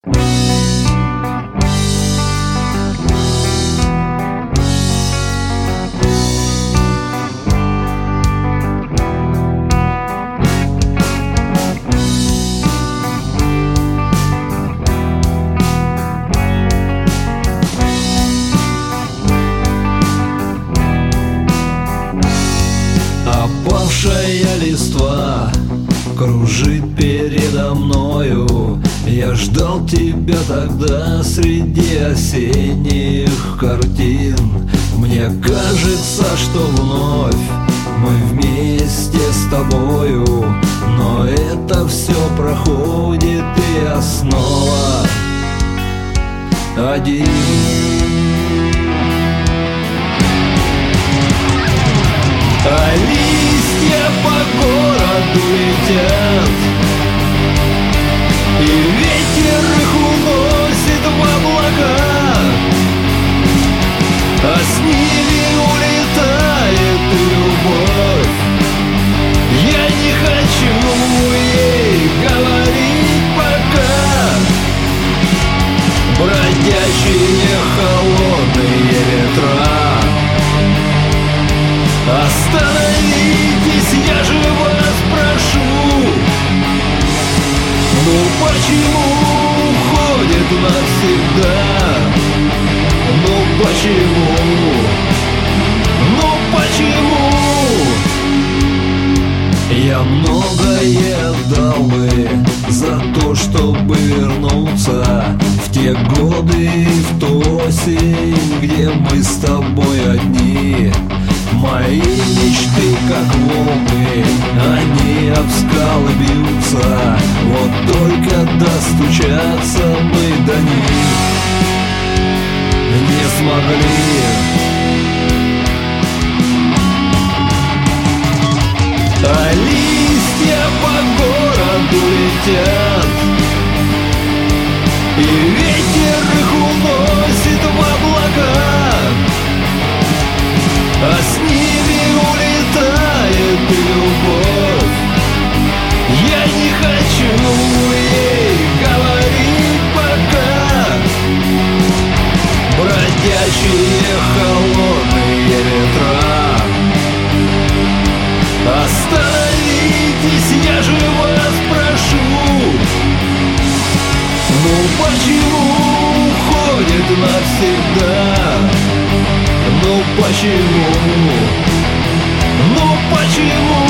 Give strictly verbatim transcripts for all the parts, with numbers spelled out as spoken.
Опавшая листва кружит передо мною. Я ждал тебя тогда среди осенних картин. Мне кажется, что вновь мы вместе с тобою, но это все проходит, и я снова один. А листья по городу летят, и ветер их уносит в облака, а с ними улетает и любовь. Я не хочу ей говорить пока. Бродячие холодные ветра, остановитесь, я же вас прошу. Ну почему уходит навсегда? Ну почему? Ну почему? Я многое отдал бы за то, чтобы вернуться в те годы, в ту осень, где мы с тобой одни. Мои мечты, как волны, они об скалы бьются. Вот только достучаться мы до них не смогли. А листья по городу летят, и ветер их уносит в облака, а с ними улетает и любовь. Я не хочу ей говорить пока. Бродячие холодные ветра, остановитесь, я же вас прошу. Ну почему уходит навсегда? Ну почему? Ну почему?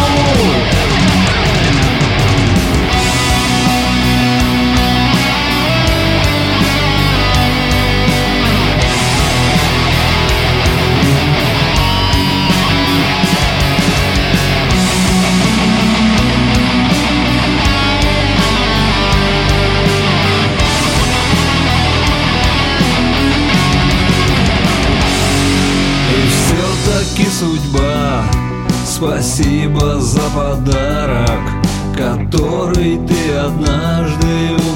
Судьба, спасибо за подарок, который ты однажды